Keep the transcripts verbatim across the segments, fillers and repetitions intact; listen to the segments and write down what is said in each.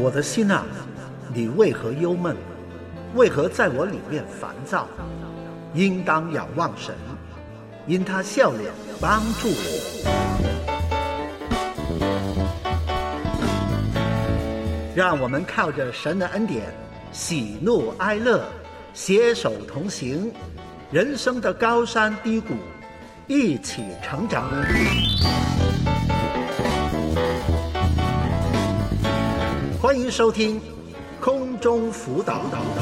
我的心啊，你为何忧闷？为何在我里面烦躁？应当仰望神，因他笑脸帮助我。让我们靠着神的恩典，喜怒哀乐，携手同行，人生的高山低谷，一起成长。欢迎收听空中辅导。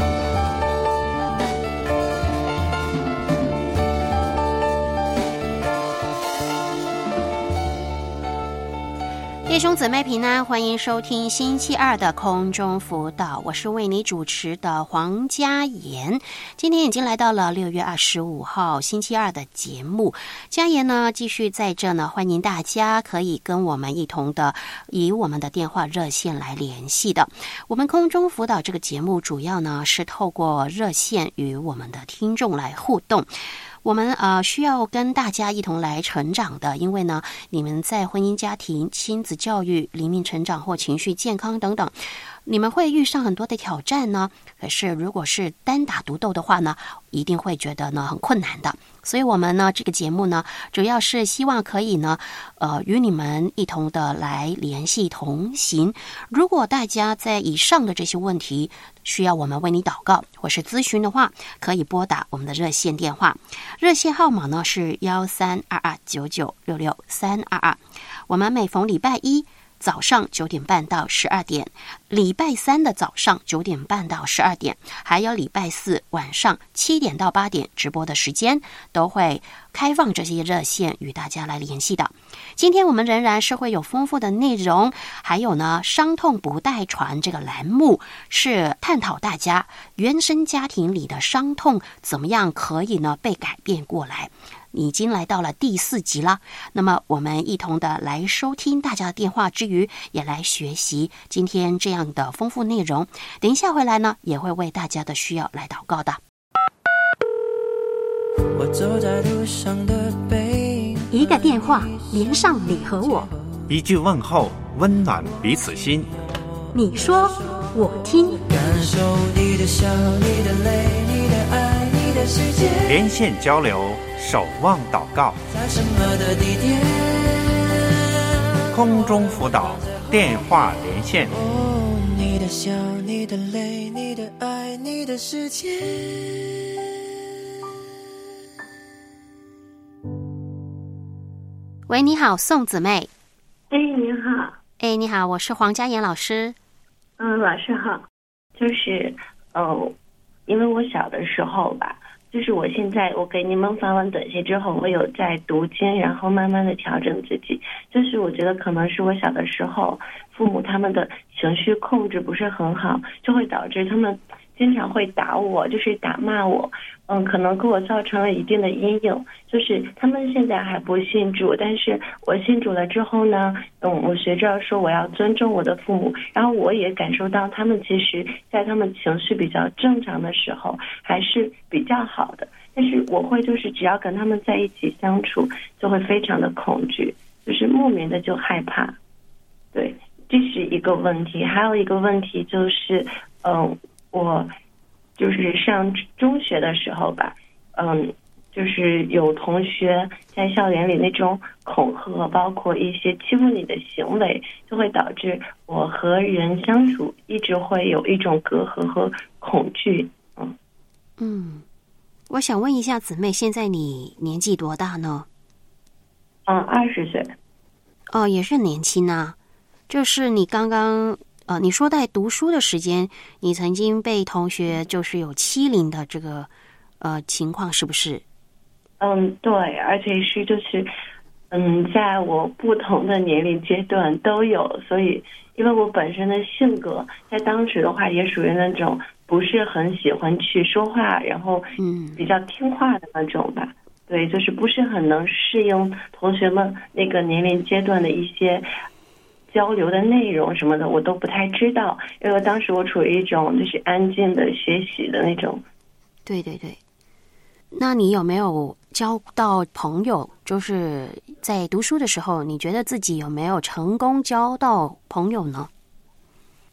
弟兄姊妹平安，欢迎收听星期二的空中辅导，我是为你主持的黄嘉妍。今天已经来到了六月二十五号星期二的节目，嘉妍呢继续在这呢，欢迎大家可以跟我们一同的以我们的电话热线来联系的。我们空中辅导这个节目主要呢是透过热线与我们的听众来互动。我们呃需要跟大家一同来成长的，因为呢，你们在婚姻家庭、亲子教育、灵命成长或情绪健康等等，你们会遇上很多的挑战呢。可是如果是单打独斗的话呢，一定会觉得呢很困难的。所以我们呢这个节目呢，主要是希望可以呢，呃与你们一同的来联系同行。如果大家在以上的这些问题需要我们为你祷告或是咨询的话，可以拨打我们的热线电话，热线号码呢是幺三二二九九六六三二二。我们每逢礼拜一早上九点半到十二点，礼拜三的早上九点半到十二点，还有礼拜四晚上七点到八点直播的时间，都会开放这些热线与大家来联系的。今天我们仍然是会有丰富的内容，还有呢，伤痛不代传这个栏目是探讨大家原生家庭里的伤痛怎么样可以呢被改变过来。已经来到了第四集了，那么我们一同的来收听大家的电话之余，也来学习今天这样的丰富内容。等一下回来呢，也会为大家的需要来祷告的。 我走在路上的背， 一个电话连上你和我， 一句问候温暖彼此心。 你说我听， 感受你的笑，你的泪，你的爱，你的世界， 连线交流，守望祷告， 在什么的地点？ 空中辅导电话连线。 哦，你的笑，你的泪，你的爱，你的世界。 喂，你好，宋姊妹。 哎，你好。 哎，你好，我是黄嘉妍老师。 嗯，老师好。就是呃，因为我小的时候吧，就是我现在我给你们发完短信之后，我有在读经，然后慢慢的调整自己。就是我觉得可能是我小的时候父母他们的情绪控制不是很好，就会导致他们经常会打我，就是打骂我，嗯，可能给我造成了一定的阴影。就是他们现在还不信主，但是我信主了之后呢，嗯，我学着说我要尊重我的父母，然后我也感受到他们其实在他们情绪比较正常的时候还是比较好的，但是我会就是只要跟他们在一起相处，就会非常的恐惧，就是莫名的就害怕。对，这是一个问题。还有一个问题就是，嗯，我就是上中学的时候吧，嗯，就是有同学在校园里那种恐吓，包括一些欺负你的行为，就会导致我和人相处一直会有一种隔阂和恐惧。嗯嗯，我想问一下姊妹，现在你年纪多大呢？ 嗯，二十岁。 哦，也是年轻啊。就是你刚刚呃，你说在读书的时间，你曾经被同学就是有欺凌的这个呃情况，是不是？ 嗯，对，而且是就是嗯，在我不同的年龄阶段都有，所以因为我本身的性格在当时的话也属于那种不是很喜欢去说话，然后嗯比较听话的那种吧。对，就是不是很能适应同学们那个年龄阶段的一些交流的内容什么的，我都不太知道，因为当时我处于一种就是安静的学习的那种。 对对对。那你有没有交到朋友，就是在读书的时候，你觉得自己有没有成功交到朋友呢？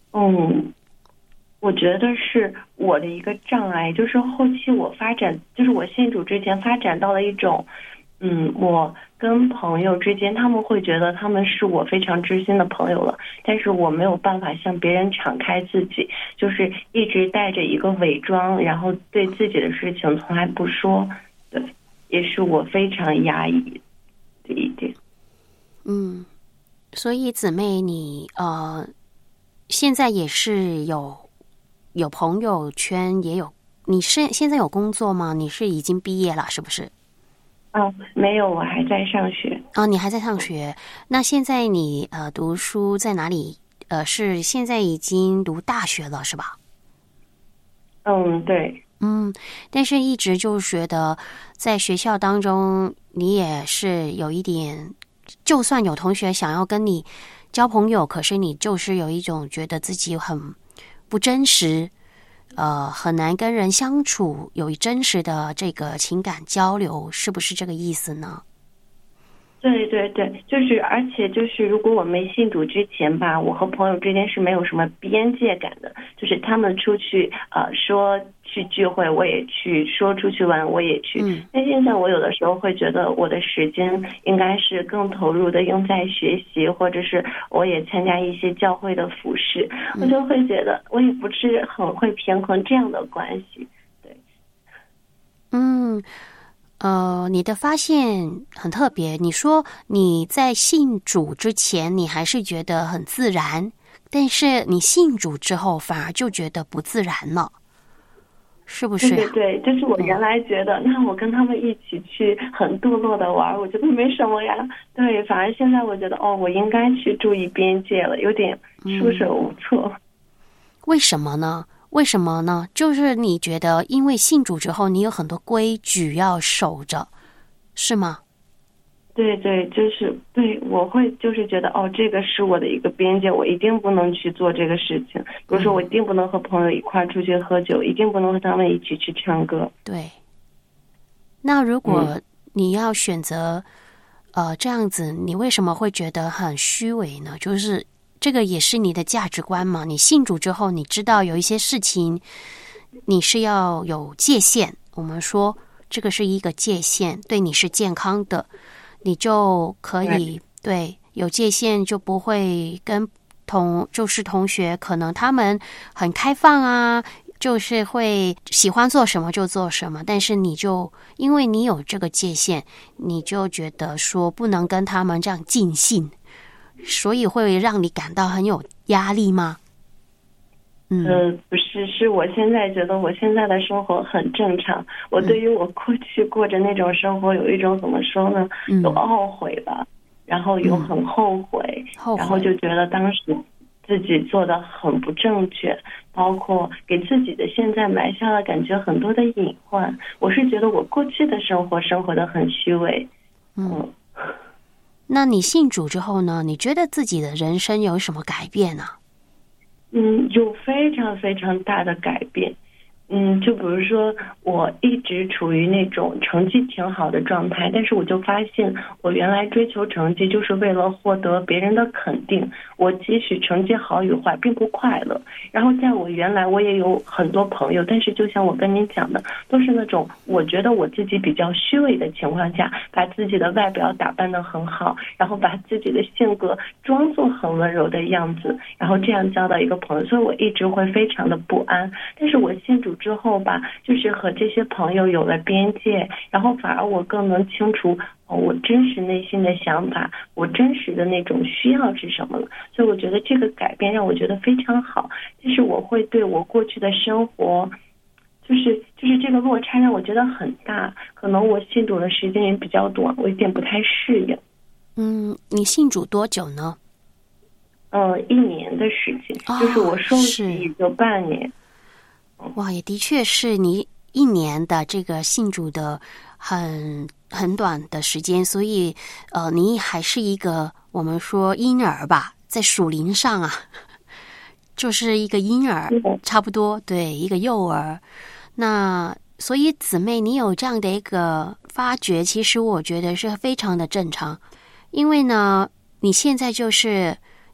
嗯，我觉得是我的一个障碍，就是后期我发展，就是我信主之前发展到了一种，嗯，我跟朋友之间，他们会觉得他们是我非常知心的朋友了，但是我没有办法向别人敞开自己，就是一直带着一个伪装，然后对自己的事情从来不说，对，也是我非常压抑的一点。 嗯，所以姊妹你呃，现在也是有有朋友圈，也有，你是现在有工作吗？你是已经毕业了是不是？ 哦，没有，我还在上学。 哦，你还在上学？那现在你呃读书在哪里？呃，是现在已经读大学了是吧？ 嗯，对。 嗯，但是一直就觉得在学校当中，你也是有一点，就算有同学想要跟你交朋友，可是你就是有一种觉得自己很不真实。呃，很难跟人相处，有真实的这个情感交流，是不是这个意思呢？ 对对对，就是而且就是如果我没信主之前吧，我和朋友之间是没有什么边界感的，就是他们出去呃说去聚会我也去，说出去玩我也去。嗯，但现在我有的时候会觉得我的时间应该是更投入的用在学习，或者是我也参加一些教会的服事，嗯，我就会觉得我也不是很会平衡这样的关系。对， 嗯。呃，你的发现很特别。你说你在信主之前，你还是觉得很自然，但是你信主之后，反而就觉得不自然了，是不是？ 对对对，就是我原来觉得，嗯，那我跟他们一起去很堕落的玩，我觉得没什么呀。对，反而现在我觉得，哦，我应该去注意边界了，有点束手无措。嗯， 为什么呢？为什么呢？就是你觉得因为信主之后你有很多规矩要守着，是吗？ 对对，就是对，我会就是觉得哦，这个是我的一个边界，我一定不能去做这个事情。比如说我一定不能和朋友一块出去喝酒，嗯，一定不能和他们一起去唱歌。 对。那如果你要选择，嗯，呃这样子，你为什么会觉得很虚伪呢？就是这个也是你的价值观嘛？你信主之后，你知道有一些事情你是要有界限，我们说这个是一个界限，对你是健康的，你就可以 对, 对有界限，就不会跟同就是同学可能他们很开放啊，就是会喜欢做什么就做什么，但是你就因为你有这个界限，你就觉得说不能跟他们这样尽兴，所以会让你感到很有压力吗？嗯， 呃，不是，是我现在觉得我现在的生活很正常。我对于我过去过着那种生活有一种怎么说呢？嗯，有懊悔吧，然后有很后悔，嗯，然后就觉得当时自己做的很不正确，包括给自己的现在埋下了感觉很多的隐患。我是觉得我过去的生活生活的很虚伪。嗯。嗯， 那你信主之后呢？你觉得自己的人生有什么改变呢？ 嗯，有非常非常大的改变。嗯，就比如说我一直处于那种成绩挺好的状态，但是我就发现我原来追求成绩就是为了获得别人的肯定，我汲取成绩好与坏并不快乐。然后在我原来我也有很多朋友，但是就像我跟你讲的，都是那种我觉得我自己比较虚伪的情况下，把自己的外表打扮得很好，然后把自己的性格装作很温柔的样子，然后这样交到一个朋友，所以我一直会非常的不安。但是我信主之后吧，就是和这些朋友有了边界，然后反而我更能清楚，哦，我真实内心的想法，我真实的那种需要是什么了。所以我觉得这个改变让我觉得非常好，就是我会对我过去的生活，就是就是这个落差让我觉得很大，可能我信主的时间也比较短，我有点不太适应。 嗯，你信主多久呢？ 嗯，一年的时间，哦，就是我受洗也就半年。 哇，也的确是你一年的这个信主的很很短的时间，所以呃，你还是一个我们说婴儿吧，在属灵上啊，就是一个婴儿，差不多，对，一个幼儿。那所以姊妹，你有这样的一个发觉，其实我觉得是非常的正常，因为呢，你现在就是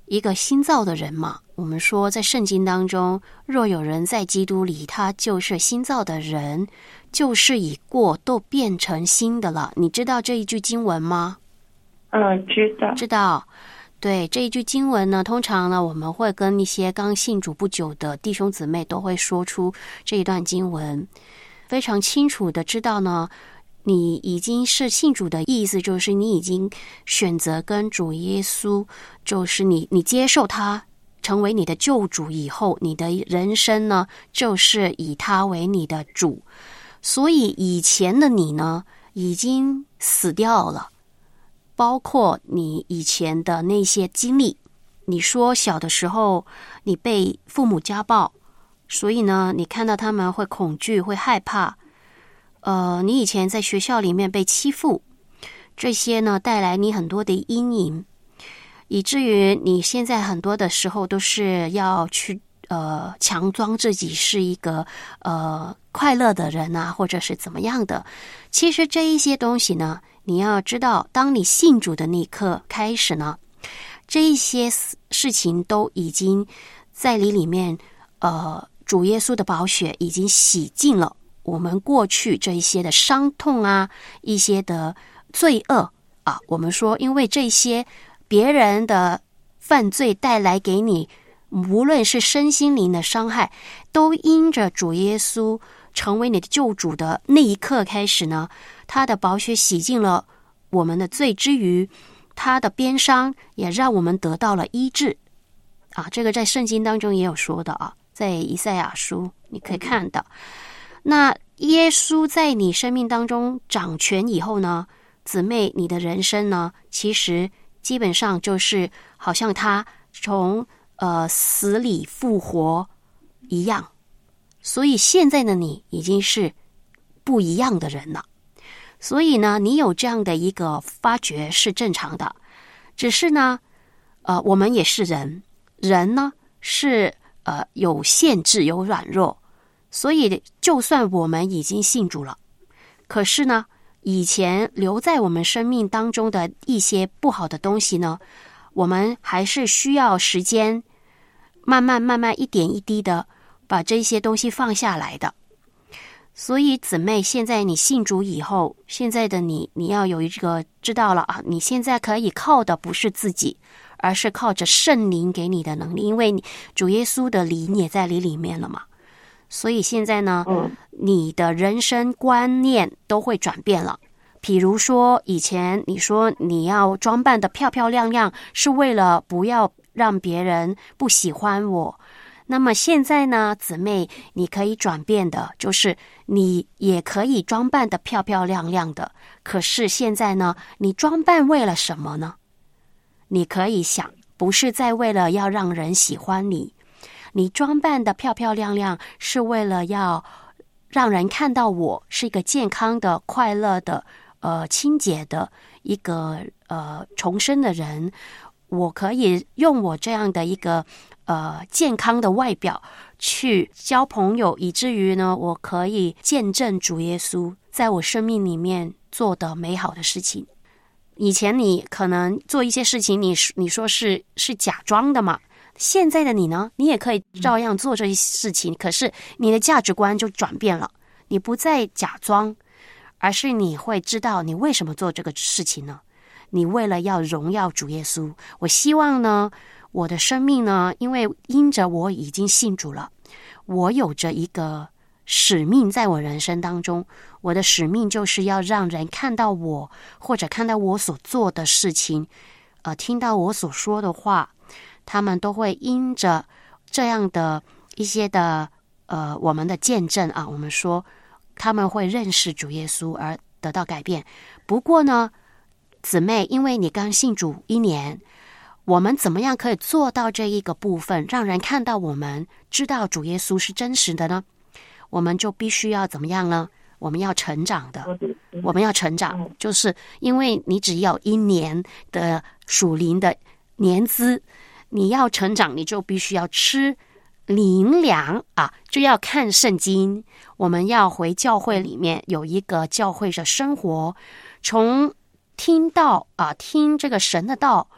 一个新造的人嘛。我们说在圣经当中，若有人在基督里，他就是新造的人，旧事已过，都变成新的了。你知道这一句经文吗？ 嗯，知道。 知道。对，这一句经文呢，通常呢，我们会跟一些刚信主不久的弟兄姊妹都会说出这一段经文，非常清楚的知道呢，你已经是信主的意思，就是你已经选择跟主耶稣，就是你你接受他成为你的救主以后，你的人生呢，就是以他为你的主。所以以前的你呢，已经死掉了，包括你以前的那些经历。你说小的时候你被父母家暴，所以呢，你看到他们会恐惧，会害怕。呃，你以前在学校里面被欺负，这些呢带来你很多的阴影，以至于你现在很多的时候都是要去呃强装自己是一个呃快乐的人啊，或者是怎么样的。其实这一些东西呢，你要知道，当你信主的那一刻开始呢，这一些事情都已经在你里面，呃，主耶稣的宝血已经洗净了我们过去这一些的伤痛啊，一些的罪恶啊。我们说，因为这些别人的犯罪带来给你，无论是身心灵的伤害，都因着主耶稣成为你的救主的那一刻开始呢，他的宝血洗净了我们的罪之余，他的鞭伤也让我们得到了医治啊。这个在圣经当中也有说的啊，在以赛亚书你可以看到。那耶稣在你生命当中掌权以后呢，姊妹，你的人生呢，其实基本上就是好像他从呃死里复活一样。所以现在的你已经是不一样的人了。所以呢，你有这样的一个发觉是正常的。只是呢，呃，我们也是人，人呢是呃有限制、有软弱。所以就算我们已经信主了，可是呢，以前留在我们生命当中的一些不好的东西呢，我们还是需要时间，慢慢慢慢一点一滴的把这些东西放下来的。所以姊妹，现在你信主以后，现在的你，你要有一个知道了啊，你现在可以靠的不是自己，而是靠着圣灵给你的能力，因为你主耶稣的灵也在你里面了嘛。所以现在呢，你的人生观念都会转变了。比如说，以前你说你要装扮的漂漂亮亮，是为了不要让别人不喜欢我。那么现在呢，姊妹，你可以转变的，就是你也可以装扮的漂漂亮亮的。可是现在呢，你装扮为了什么呢？你可以想，不是在为了要让人喜欢你。你装扮的漂漂亮亮是为了要让人看到我是一个健康的、快乐的、呃清洁的一个呃重生的人。我可以用我这样的一个呃健康的外表去交朋友，以至于呢，我可以见证主耶稣在我生命里面做的美好的事情。以前你可能做一些事情，你你说是是假装的嘛。现在的你呢，你也可以照样做这些事情，可是你的价值观就转变了，你不再假装，而是你会知道你为什么做这个事情呢？你为了要荣耀主耶稣。我希望呢，我的生命呢，因为因着我已经信主了，我有着一个使命在我人生当中，我的使命就是要让人看到我，或者看到我所做的事情，呃，听到我所说的话，他们都会因着这样的一些的呃我们的见证啊，我们说他们会认识主耶稣而得到改变。不过呢，姊妹，因为你刚信主一年，我们怎么样可以做到这一个部分，让人看到我们知道主耶稣是真实的呢？我们就必须要怎么样呢？我们要成长的，我们要成长，就是因为你只有一年的属灵的年资，你要成长，你就必须要吃灵粮啊，就要看圣经。我们要回教会里面有一个教会的生活，从听道啊，听这个神的道，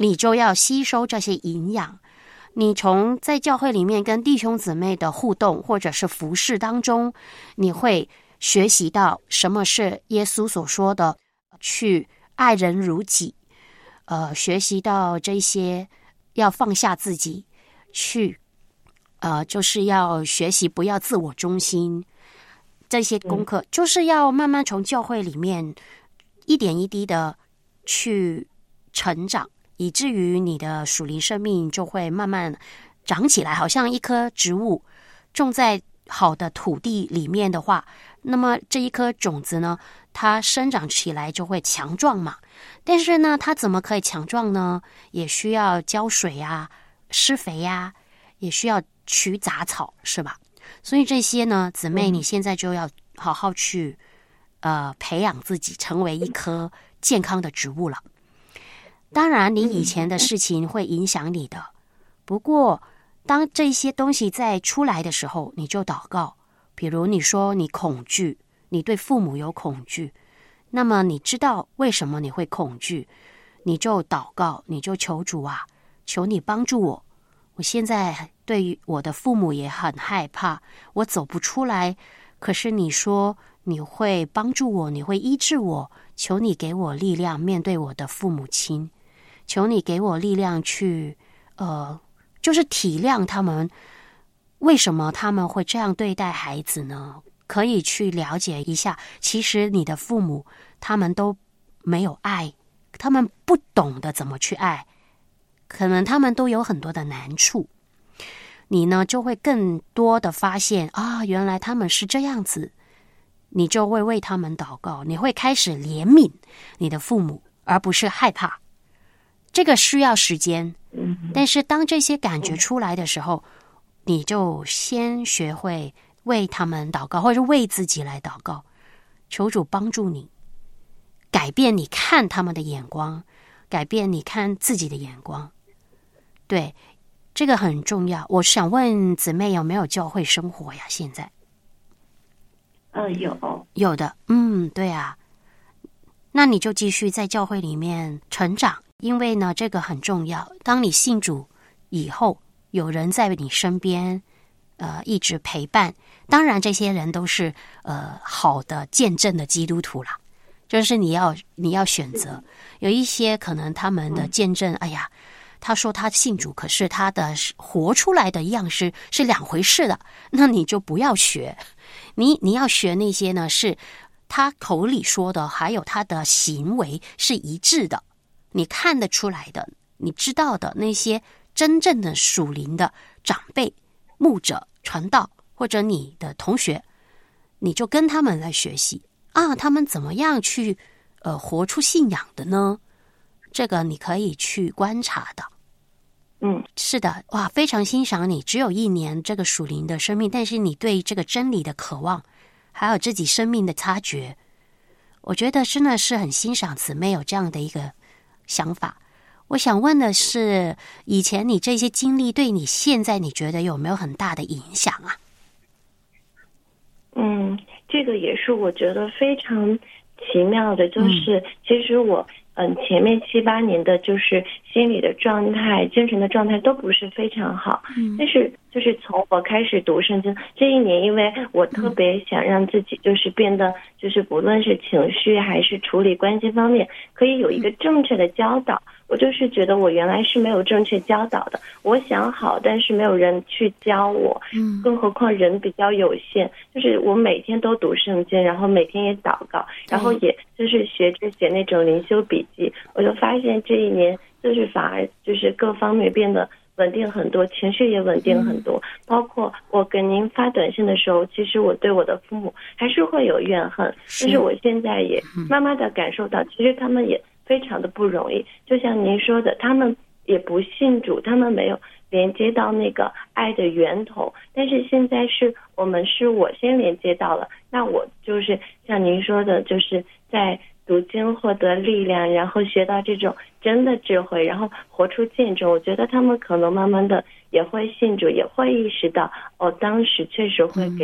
你就要吸收这些营养。你从在教会里面跟弟兄姊妹的互动或者是服事当中，你会学习到什么是耶稣所说的去爱人如己，呃，学习到这些要放下自己，去呃，就是要学习不要自我中心，这些功课、嗯、就是要慢慢从教会里面一点一滴的去成长，以至于你的属灵生命就会慢慢长起来，好像一棵植物种在好的土地里面的话，那么这一颗种子呢，它生长起来就会强壮嘛。但是呢，它怎么可以强壮呢？也需要浇水啊，施肥啊，也需要取杂草，是吧？所以这些呢，姊妹你现在就要好好去呃培养自己，成为一棵健康的植物了。当然你以前的事情会影响你的，不过当这些东西在出来的时候，你就祷告。比如你说你恐惧，你对父母有恐惧，那么你知道为什么你会恐惧，你就祷告，你就求主啊，求你帮助我，我现在对于我的父母也很害怕，我走不出来，可是你说你会帮助我，你会医治我，求你给我力量面对我的父母亲，求你给我力量去呃，就是体谅他们为什么他们会这样对待孩子呢？可以去了解一下，其实你的父母他们都没有爱，他们不懂得怎么去爱，可能他们都有很多的难处，你呢就会更多的发现啊，原来他们是这样子，你就会为他们祷告，你会开始怜悯你的父母，而不是害怕。这个需要时间，但是当这些感觉出来的时候，你就先学会为他们祷告，或者为自己来祷告，求主帮助你改变你看他们的眼光，改变你看自己的眼光。对，这个很重要。我想问姊妹有没有教会生活呀？现在呃，有有的，嗯，对啊，那你就继续在教会里面成长，因为呢这个很重要。当你信主以后，有人在你身边呃一直陪伴，当然这些人都是呃好的见证的基督徒啦，就是你要你要选择。有一些可能他们的见证，哎呀，他说他信主，可是他的活出来的样式是两回事的，那你就不要学。你你要学那些呢，是他口里说的，还有他的行为是一致的，你看得出来的，你知道的，那些真正的属灵的长辈、牧者、传道，或者你的同学，你就跟他们来学习啊，他们怎么样去呃活出信仰的呢？这个你可以去观察的。 嗯， 是的，哇，非常欣赏你，只有一年这个属灵的生命，但是你对这个真理的渴望，还有自己生命的察觉，我觉得真的是很欣赏姊妹有这样的一个想法。我想问的是，以前你这些经历对你现在你觉得有没有很大的影响啊？ 嗯，这个也是我觉得非常奇妙的，就是、嗯、其实我嗯前面七八年的就是心理的状态、精神的状态都不是非常好，嗯，但是就是从我开始读圣经这一年，因为我特别想让自己就是变得就是不论是情绪还是处理关系方面可以有一个正确的教导，我就是觉得我原来是没有正确教导的，我想好，但是没有人去教我，嗯，更何况人比较有限，就是我每天都读圣经，然后每天也祷告，然后也就是学着写那种灵修笔记，我就发现这一年就是反而就是各方面变得稳定很多，情绪也稳定很多、嗯、包括我跟您发短信的时候，其实我对我的父母还是会有怨恨，但是我现在也慢慢的感受到、嗯、其实他们也非常的不容易，就像您说的，他们也不信主，他们没有连接到那个爱的源头，但是现在是我们是我先连接到了，那我就是像您说的，就是在读经获得力量，然后学到这种真的智慧，然后活出见证，我觉得他们可能慢慢的也会信主，也会意识到哦，当时确实会给我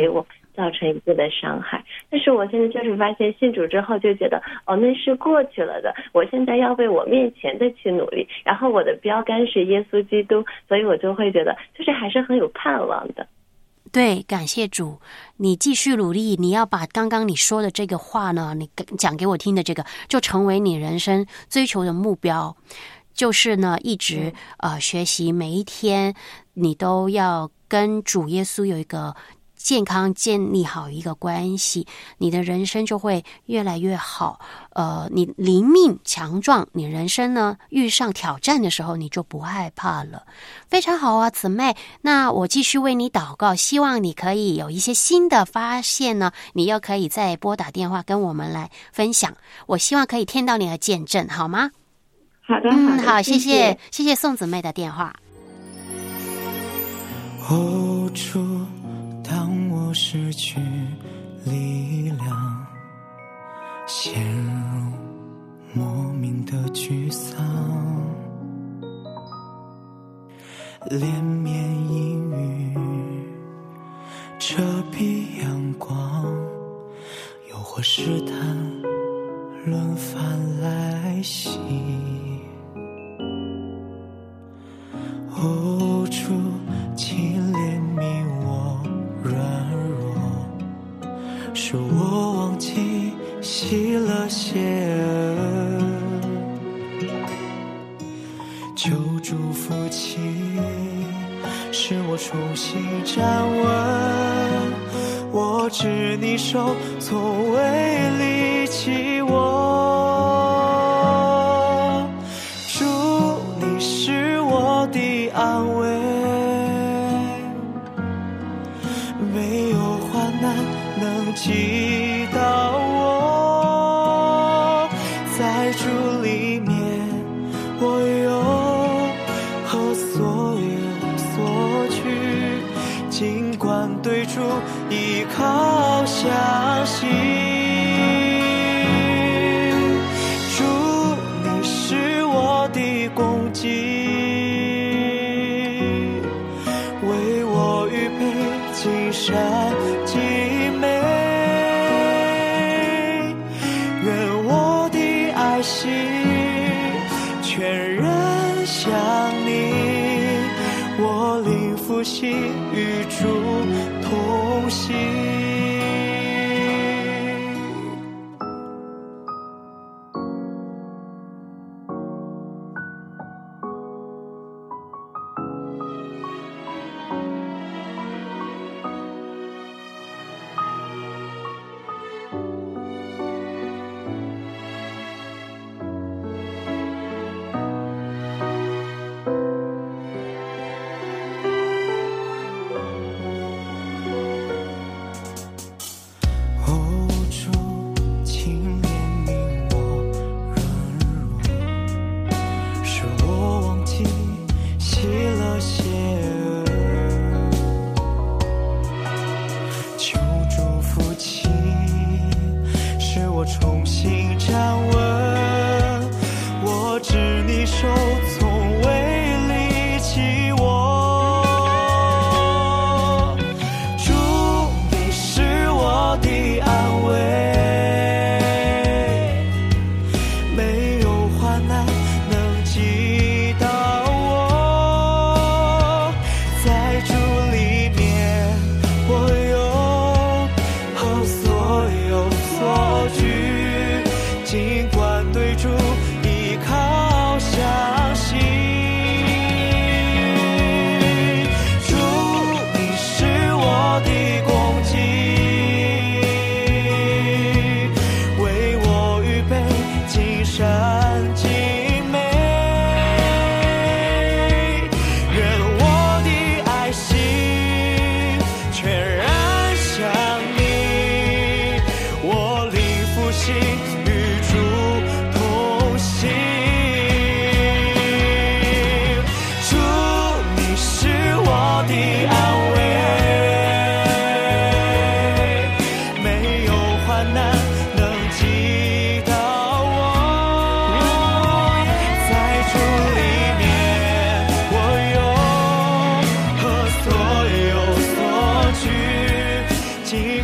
造成一个的伤害。但是我现在就是发现信主之后就觉得，哦，那是过去了的，我现在要为我面前的去努力，然后我的标杆是耶稣基督，所以我就会觉得就是还是很有盼望的。 对，感谢主，你继续努力，你要把刚刚你说的这个话呢，你讲给我听的这个，就成为你人生追求的目标，就是呢，一直呃学习，每一天你都要跟主耶稣有一个健康建立好一个关系，你的人生就会越来越好。呃，你灵命强壮，你人生呢遇上挑战的时候，你就不害怕了。非常好啊，姊妹。那我继续为你祷告，希望你可以有一些新的发现呢，你又可以再拨打电话跟我们来分享。我希望可以听到你的见证，好吗？ 好的， 嗯， 好的， 好，谢谢谢，谢谢宋姊妹的电话。 哦，主，当我失去力量，陷入莫名的沮丧，连绵阴雨遮蔽阳光，诱惑试探轮番来袭。哦，主，请怜悯我软弱，使我忘记喜乐邪恶，求主福气，使我重新站稳。我知你手从未离弃我，主，你是我的安慰，没有患难能击倒我，在主里面我有何所有所惧，尽管对主依靠相信，主，你是我的供给，为我预备金山极美，愿我的爱心全然向你，我灵复兴与主同行。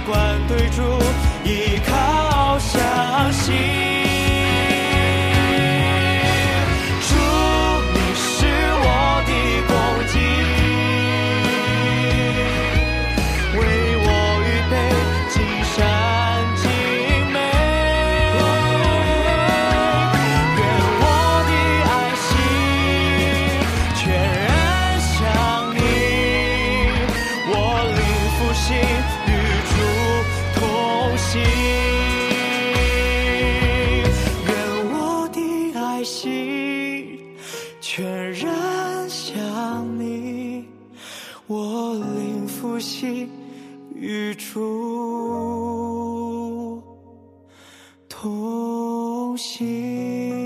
管对主依靠相信。主，你是我的供给，为我预备金山精美。愿我的爱心全然向你，我灵复兴与主同行。愿我的爱心全然向你，我灵复兴与主同行。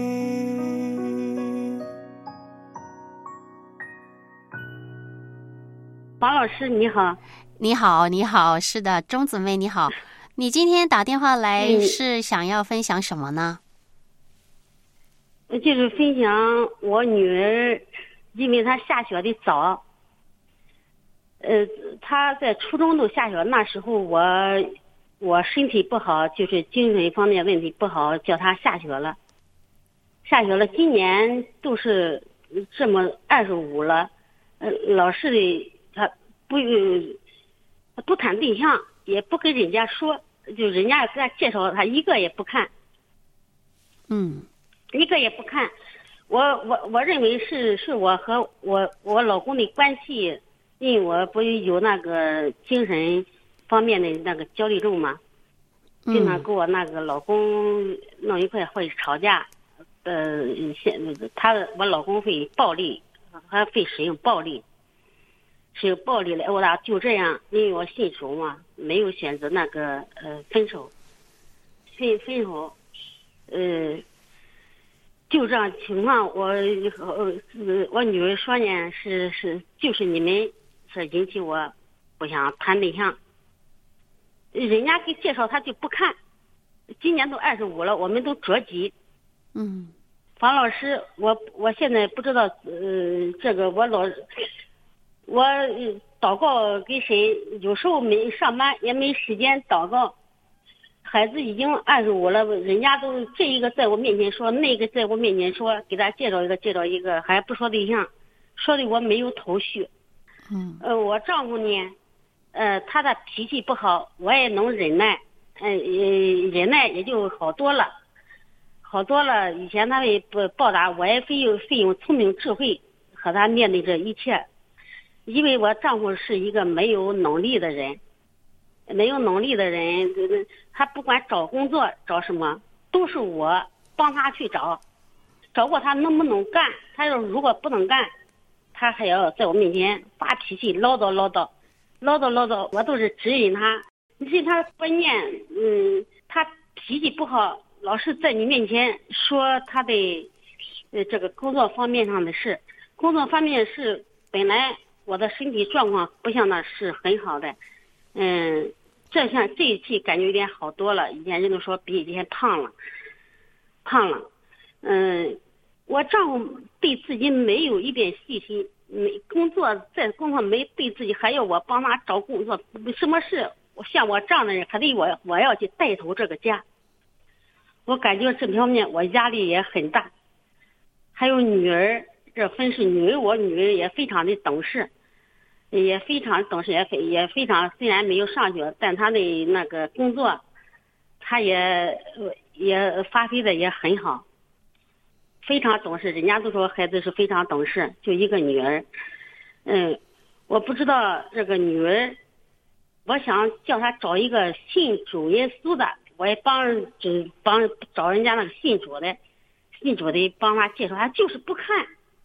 王老师你好。 你好，你好，是的，钟姊妹你好，你今天打电话来是想要分享什么呢？ 嗯、就是分享我女儿，因为她下学的早，呃，她在初中都下学，那时候我我身体不好，就是精神方面问题不好，叫她下学了，下学了，今年都是这么二十五了，呃，老师的他不。不谈对象，也不跟人家说，就人家给他介绍，他一个也不看， 嗯， 一个也不看。我我我认为是是我和我我老公的关系，因为我不有那个精神方面的那个焦虑症嘛，经常跟我那个老公弄一块会吵架，呃，现他我老公会暴力，还会使用暴力。是有暴力的，我俩就这样，因为我信主嘛，没有选择那个呃分手，分分手，呃，就这样情况，我呃我女儿说呢是是就是你们是引起我不想谈对象，人家给介绍他就不看，今年都二十五了，我们都着急， 嗯， 房老师，我我现在不知道呃这个我老。我祷告给谁？有时候没上班，也没时间祷告。孩子已经二十五了，人家都这一个在我面前说，那个在我面前说，给他介绍一个，介绍一个，还不说对象，说的我没有头绪。 嗯。 呃，我丈夫呢，呃，他的脾气不好，我也能忍耐，呃，忍耐也就好多了，好多了。以前他们不报答，我也费用费用聪明智慧和他面对这一切。因为我丈夫是一个没有能力的人，没有能力的人，他不管找工作找什么，都是我帮他去找，找过他能不能干，他要如果不能干，他还要在我面前发脾气，唠叨唠叨，唠叨唠叨，我都是指引他。你是他观念，嗯，他脾气不好，老是在你面前说他的，呃，这个工作方面上的事，工作方面是本来。我的身体状况不像那是很好的，嗯，这像这一期感觉有点好多了。以前人都说比以前胖了，胖了，嗯，我丈夫对自己没有一点细心，没工作在工作没对自己，还要我帮他找工作，什么事像我这样的人，还得我我要去带头这个家。我感觉这方面我压力也很大，还有女儿，这分是女儿，我女儿也非常的懂事。也非常懂事，也非也非常，虽然没有上学，但他的那个工作，他也也发挥的也很好，非常懂事。人家都说孩子是非常懂事，就一个女儿。嗯，我不知道这个女儿，我想叫她找一个信主耶稣的，我也帮就帮找人家那个信主的，信主的帮她介绍，她就是不看。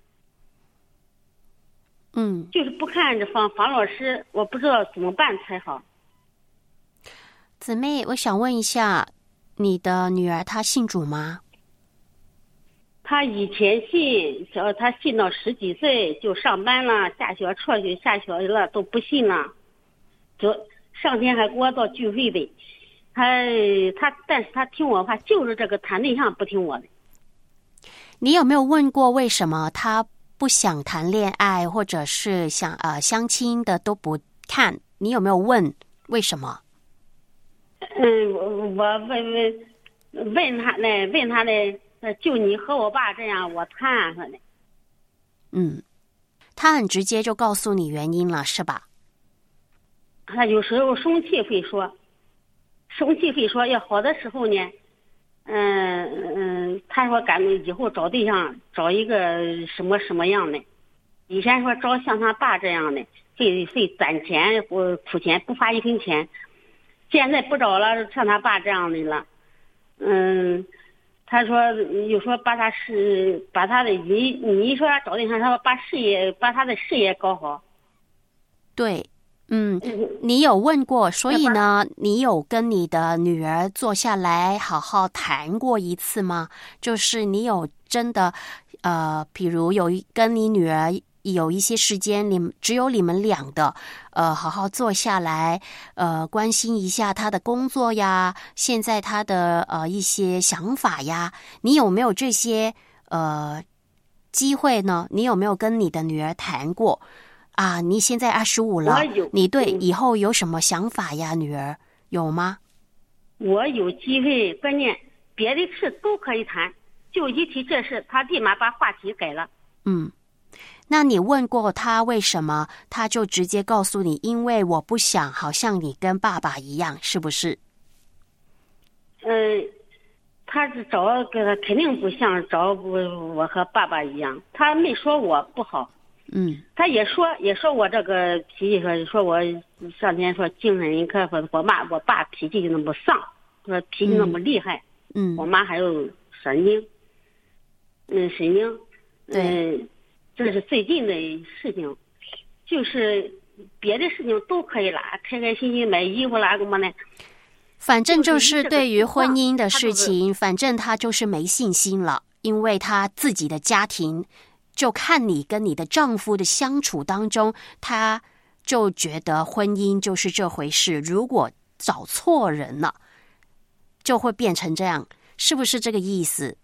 嗯， 就是不看这房房老师，我不知道怎么办才好。 姊妹，我想问一下，你的女儿她信主吗？ 她以前信，小她信到十几岁就上班了，下学辍学下学了都不信了。昨上天还给我到聚会的，她她但是她听我话，就是这个谈对象不听我的。 你有没有问过为什么她不想谈恋爱，或者是想呃相亲的都不看？你有没有问为什么？ 嗯，我我问问问他呢，问他呢，就你和我爸这样，我谈说的。 嗯，他很直接就告诉你原因了，是吧？ 他有时候生气会说，生气会说，要好的时候呢，嗯嗯，他说赶以后找对象找一个什么什么样的，以前说找像他爸这样的，会会攒钱或出钱不花一分钱，现在不找了，像他爸这样的了，嗯。他说有说把他是把他的你你说找对象，他说把事业把他的事业搞好。 对，嗯，你有问过，所以呢，你有跟你的女儿坐下来好好谈过一次吗？就是你有真的呃，比如有跟你女儿有一些时间，你们只有你们俩的，呃，好好坐下来，呃，关心一下她的工作呀，现在她的呃一些想法呀，你有没有这些呃机会呢？你有没有跟你的女儿谈过啊？你现在二十五了，你对以后有什么想法呀？女儿有吗？ 我有机会，关键别的事都可以谈，就一提这事，他立马把话题改了。 嗯。那你问过他为什么，他就直接告诉你，因为我不想好像你跟爸爸一样，是不是？ 嗯，他是找个肯定不像找我和爸爸一样，他没说我不好。 嗯， 他也说也说我这个脾气，说说我上天说精神一科，说我妈我爸脾气就那么丧，说脾气那么厉害。 嗯， 我妈还有神经，嗯，神经， 对。 嗯，这是最近的事情，就是别的事情都可以啦，开开心心买衣服啦，什么的。 反正就是对于婚姻的事情，反正他就是没信心了，因为他自己的家庭，就看你跟你的丈夫的相处当中，他就觉得婚姻就是这回事，如果找错人了，就会变成这样，是不是这个意思？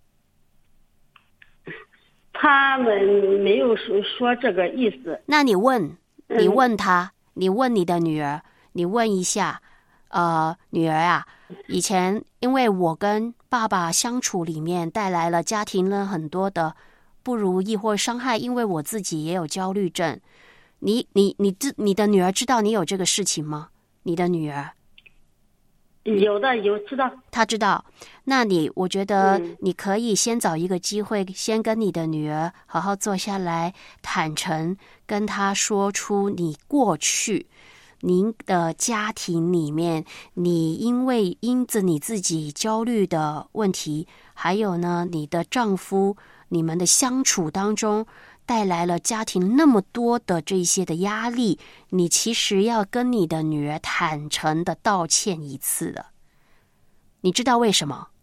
他们没有说说这个意思。 那你问，你问他，嗯、你问你的女儿，你问一下，呃，女儿啊，以前因为我跟爸爸相处里面带来了家庭人很多的不如意或伤害，因为我自己也有焦虑症。你你你知你的女儿知道你有这个事情吗？你的女儿？ 有的有知道， 他知道。那你我觉得你可以先找一个机会，嗯、先跟你的女儿好好坐下来，坦诚跟她说出你过去您的家庭里面，你因为因着你自己焦虑的问题，还有呢你的丈夫你们的相处当中带来了家庭那么多的这些的压力，你其实要跟你的女儿坦诚的道歉一次的。你知道为什么？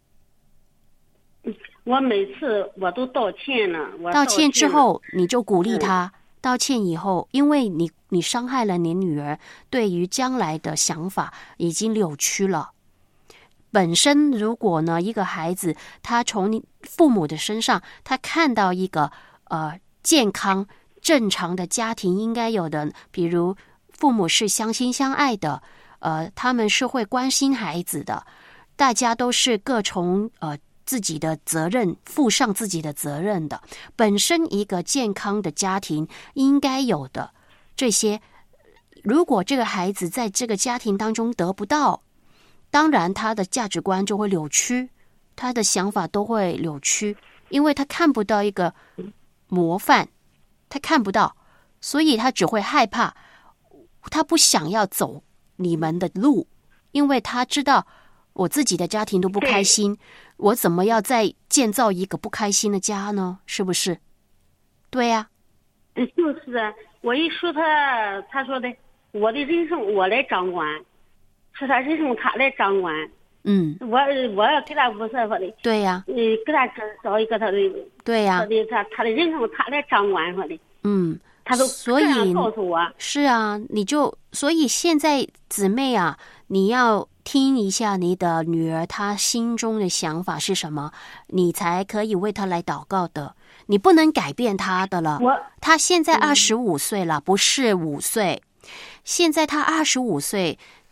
我每次我都道歉了，我道歉之后你就鼓励她， 嗯、 道歉以后，因为你你伤害了你女儿对于将来的想法已经扭曲了。本身如果呢一个孩子他从你父母的身上他看到一个呃健康正常的家庭应该有的，比如父母是相亲相爱的，呃他们是会关心孩子的，大家都是各从呃自己的责任负上自己的责任的，本身一个健康的家庭应该有的这些，如果这个孩子在这个家庭当中得不到，当然他的价值观就会扭曲，他的想法都会扭曲，因为他看不到一个模范，他看不到，所以他只会害怕，他不想要走你们的路，因为他知道我自己的家庭都不开心，我怎么要再建造一个不开心的家呢？是不是？对呀、 啊，就是啊，我一说他，他说的我的人生我来掌管，是他人生他来掌管。 嗯， 我我要给他五十说的。 对呀、啊。 嗯，给他找一个他的。 对呀、啊。 他的他他的人生他来掌管说的。 嗯， 他都这样告诉我。 是啊，你就所以现在姊妹啊，你要听一下你的女儿她心中的想法是什么，你才可以为她来祷告的。你不能改变她的了。 我她现在二十五岁了，嗯、不是五岁。现在她二十五岁，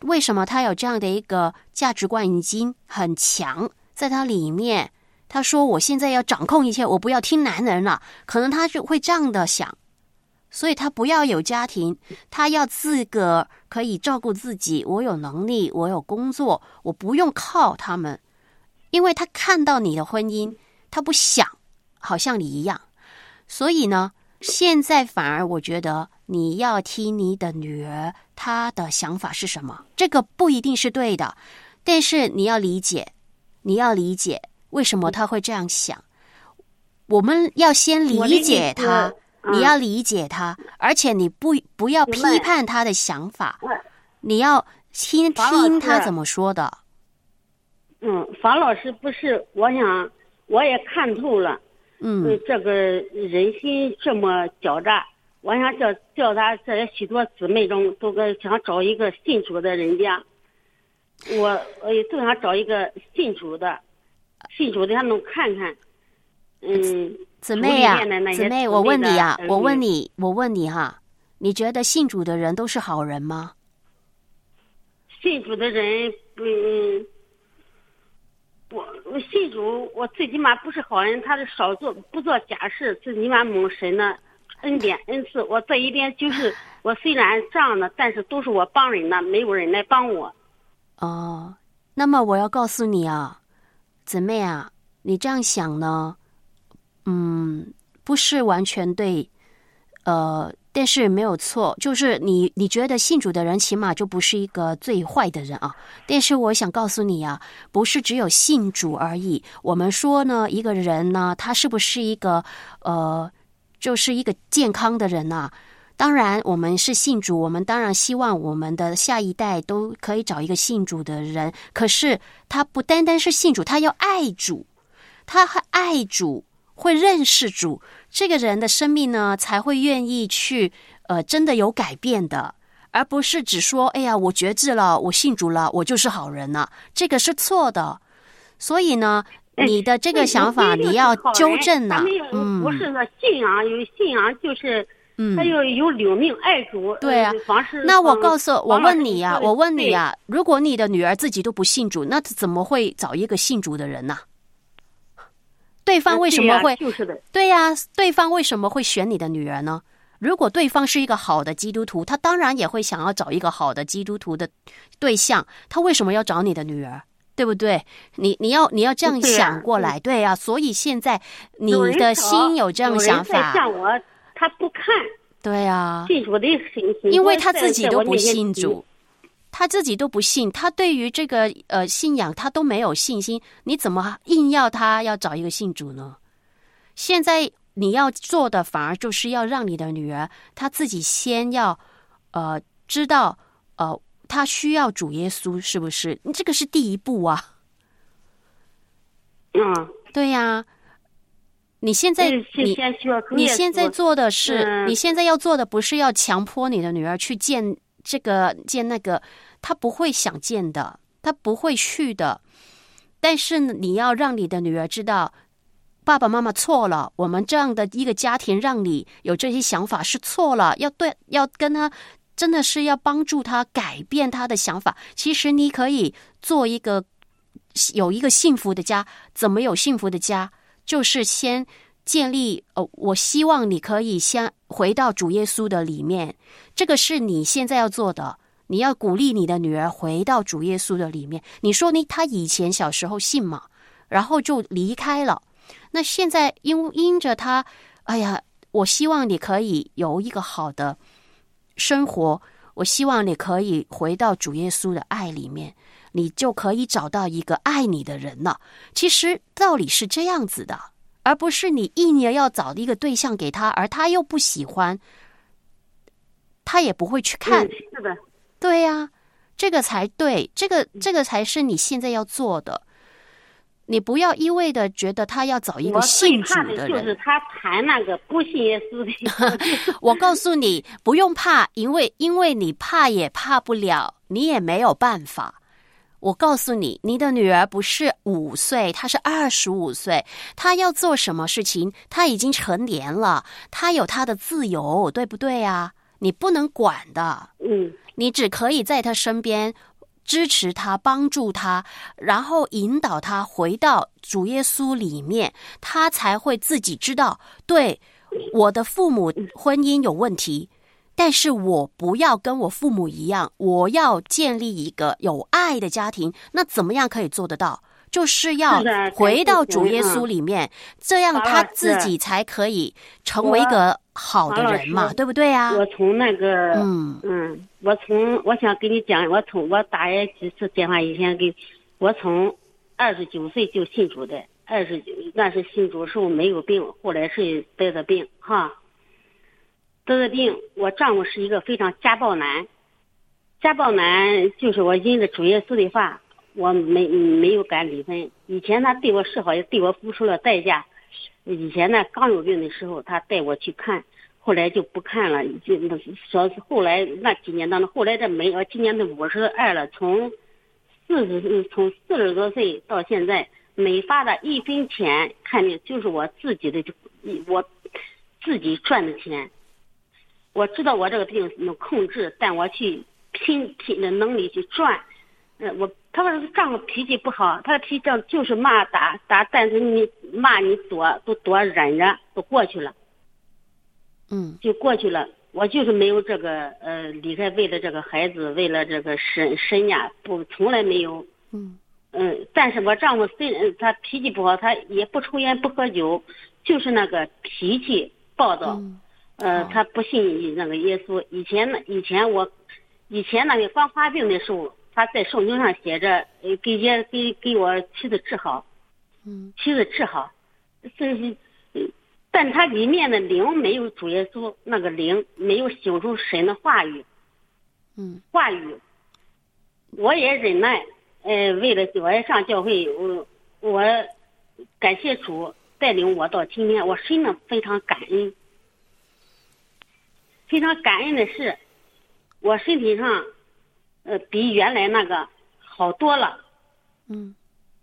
为什么他有这样的一个价值观已经很强，在他里面，他说我现在要掌控一切，我不要听男人了，可能他就会这样的想，所以他不要有家庭，他要自个可以照顾自己，我有能力，我有工作，我不用靠他们，因为他看到你的婚姻，他不想好像你一样，所以呢，现在反而我觉得你要听你的女儿她的想法是什么，这个不一定是对的，但是你要理解，你要理解为什么她会这样想，我们要先理解她，你要理解她，而且你不不要批判她的想法，你要听听她怎么说的。 嗯，房老师不是，我想我也看透了。嗯，这个人心这么狡诈，我想叫叫他这些许多姊妹中都个想找一个信主的人家，我我也都想找一个信主的，信主的他能看看。嗯， 姊妹呀、啊，姊妹，我问你呀、啊，我问你，我问你哈，你觉得信主的人都是好人吗？ 信主的人，嗯。我我信主，我最起码不是好人，他是少做不做假事，最起码蒙神的恩典恩赐。我这一边就是我虽然这样的，但是都是我帮人的，没有人来帮我。 哦，那么我要告诉你啊，姊妹啊，你这样想呢，嗯，不是完全对，呃。但是没有错，就是你你觉得信主的人起码就不是一个最坏的人啊。但是我想告诉你啊，不是只有信主而已。我们说呢，一个人呢，他是不是一个呃，就是一个健康的人啊？当然，我们是信主，我们当然希望我们的下一代都可以找一个信主的人。可是他不单单是信主，他要爱主，他还爱主。会认识主，这个人的生命呢才会愿意去呃真的有改变的，而不是只说哎呀我觉知了，我信主了，我就是好人了，这个是错的。所以呢，你的这个想法你要纠正呢、啊。 嗯，不是说信仰有信仰就是嗯，他要有领命爱主。 对啊， 呃、 那我告诉我问你呀、啊，我问你呀、啊，如果你的女儿自己都不信主，那怎么会找一个信主的人呢、啊？对方为什么会、啊就是的对呀、啊？对方为什么会选你的女儿呢？如果对方是一个好的基督徒，他当然也会想要找一个好的基督徒的对象。他为什么要找你的女儿？对不对？你你要你要这样想过来，对呀、啊。所以现在你的心有这样想法， 像我他不看， 对呀、啊， 信主的因为他自己都不信主。他自己都不信，他对于这个呃信仰他都没有信心，你怎么硬要他要找一个信主呢？现在你要做的反而就是要让你的女儿她自己先要呃知道呃她需要主耶稣，是不是？这个是第一步啊。 嗯， 对呀、啊。你现在你你现在做的是、嗯，你现在要做的不是要强迫你的女儿去见。这个见那个他不会想见的，他不会去的，但是你要让你的女儿知道爸爸妈妈错了，我们这样的一个家庭让你有这些想法是错了，要对要跟他真的是要帮助他改变他的想法。其实你可以做一个有一个幸福的家，怎么有幸福的家？就是先建立呃，我希望你可以先回到主耶稣的里面，这个是你现在要做的。你要鼓励你的女儿回到主耶稣的里面。你说你她以前小时候信嘛，然后就离开了。那现在因因着她，哎呀，我希望你可以有一个好的生活，我希望你可以回到主耶稣的爱里面，你就可以找到一个爱你的人了。其实道理是这样子的。而不是你硬要找一个对象给他，而他又不喜欢，他也不会去看。 嗯、是的， 对呀、啊，这个才对，这个这个才是你现在要做的。你不要一味的觉得他要找一个信主的人。 我最怕的就是他谈那个不信耶稣的。 我告诉你，不用怕，因为因为你怕也怕不了，你也没有办法。我告诉你，你的女儿不是五岁，她是二十五岁，她要做什么事情，她已经成年了，她有她的自由，对不对啊？你不能管的， 嗯， 你只可以在她身边支持他，帮助他，然后引导他回到主耶稣里面，他才会自己知道，对，我的父母婚姻有问题，但是我不要跟我父母一样，我要建立一个有爱的家庭。那怎么样可以做得到？就是要回到主耶稣里面，这样他自己才可以成为一个好的人嘛，对不对啊？ 我从那个， 嗯嗯，我从我想跟你讲，我从我打也几次电话以前给，我从二十九岁就信主的，二十九那是信主时候没有病，后来是得的病哈，得的病。我丈夫是一个非常家暴男，家暴男就是我因着主耶稣的话。我没没有敢离婚。以前他对我示好，也对我付出了代价。以前呢，刚有病的时候，他带我去看，后来就不看了。就说是后来那几年当中，后来这没，我今年都五十二了，从四十从四十多岁到现在，没花的一分钱看病，就是我自己的，我自己赚的钱。我知道我这个病能控制，但我去拼拼的能力去赚。呃，我他说丈夫脾气不好，他的脾气就是骂打打，但是你骂你躲都躲忍着都过去了， 嗯， 就过去了。我就是没有这个呃离开，为了这个孩子，为了这个身身呀，不从来没有， 嗯嗯、呃，但是我丈夫虽然他脾气不好，他也不抽烟不喝酒，就是那个脾气暴躁， 嗯、 呃，他不信那个耶稣。以前呢，以前我以前那个刚发病的时候。他在圣经上写着，呃，给爷给给我妻子治好， 嗯， 妻子治好，这是，但他里面的灵没有主耶稣那个灵，没有修出神的话语， 嗯， 话语，我也忍耐，呃，为了我也上教会，我我感谢主带领我到今天，我真的非常感恩，非常感恩的是，我身体上。呃，比原来那个好多了， 嗯，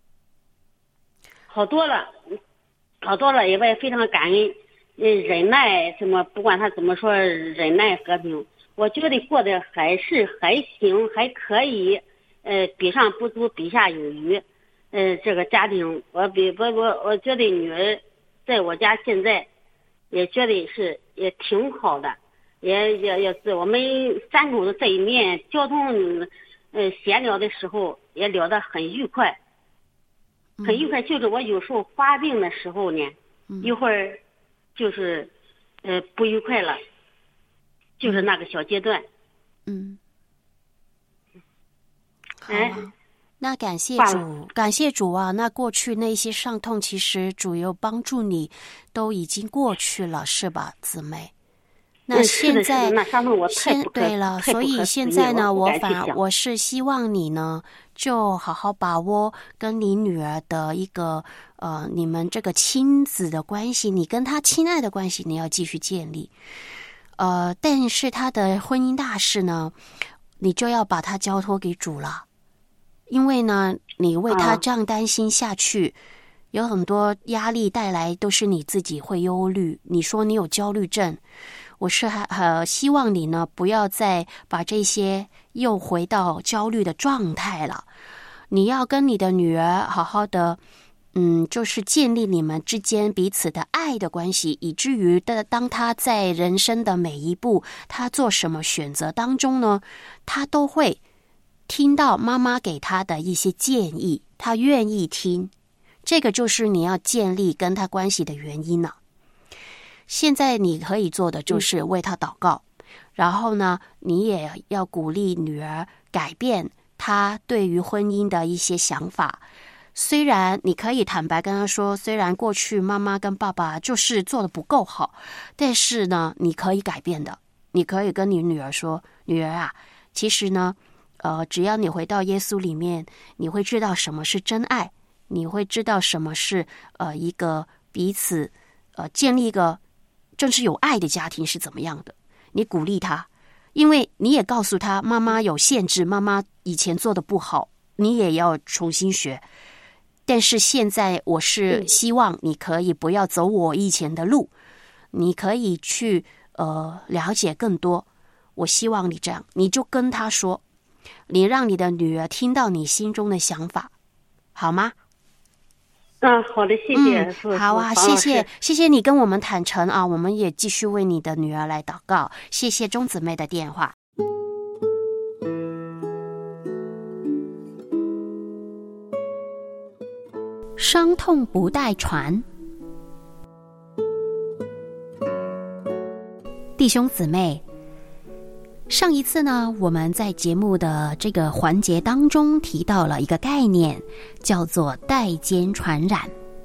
好多了，好多了，也我也非常感恩，呃，忍耐什么，不管他怎么说，忍耐和平，我觉得过得还是还行，还可以，呃，比上不足，比下有余，呃，这个家庭，我比我我我觉得女儿在我家现在也觉得是也挺好的。也也也是我们三口子在一面交通呃闲聊的时候也聊得很愉快，很愉快。就是我有时候发病的时候呢， 嗯、 一会儿就是呃不愉快了，就是那个小阶段。 嗯， 哎， 那感谢主，感谢主啊！那过去那些伤痛，其实主有帮助你，都已经过去了，是吧，姊妹？那现在，现对了，所以现在呢，我反而我是希望你呢，就好好把握跟你女儿的一个呃，你们这个亲子的关系，你跟她亲爱的关系，你要继续建立。呃，但是她的婚姻大事呢，你就要把它交托给主了，因为呢，你为她这样担心下去。啊有很多压力带来，都是你自己会忧虑。你说你有焦虑症，我是还呃希望你呢不要再把这些又回到焦虑的状态了。你要跟你的女儿好好的，嗯，就是建立你们之间彼此的爱的关系，以至于的当她在人生的每一步，她做什么选择当中呢，她都会听到妈妈给她的一些建议，她愿意听。这个就是你要建立跟他关系的原因了。现在你可以做的就是为他祷告，嗯、然后呢，你也要鼓励女儿改变她对于婚姻的一些想法。虽然你可以坦白跟她说，虽然过去妈妈跟爸爸就是做的不够好，但是呢，你可以改变的。你可以跟你女儿说，女儿啊，其实呢，呃，只要你回到耶稣里面，你会知道什么是真爱。你会知道什么是呃一个彼此呃建立一个正是有爱的家庭是怎么样的。你鼓励他，因为你也告诉他妈妈有限制，妈妈以前做的不好，你也要重新学。但是现在我是希望你可以不要走我以前的路，你可以去呃了解更多。我希望你这样，你就跟他说。 你让你的女儿听到你心中的想法，好吗？ 嗯，好的，谢谢。 嗯、好啊，谢谢，谢谢你跟我们坦诚啊，我们也继续为你的女儿来祷告。谢谢钟姊妹的电话。伤痛不带传。弟兄姊妹，上一次呢，我们在节目的这个环节当中提到了一个概念，叫做代间传染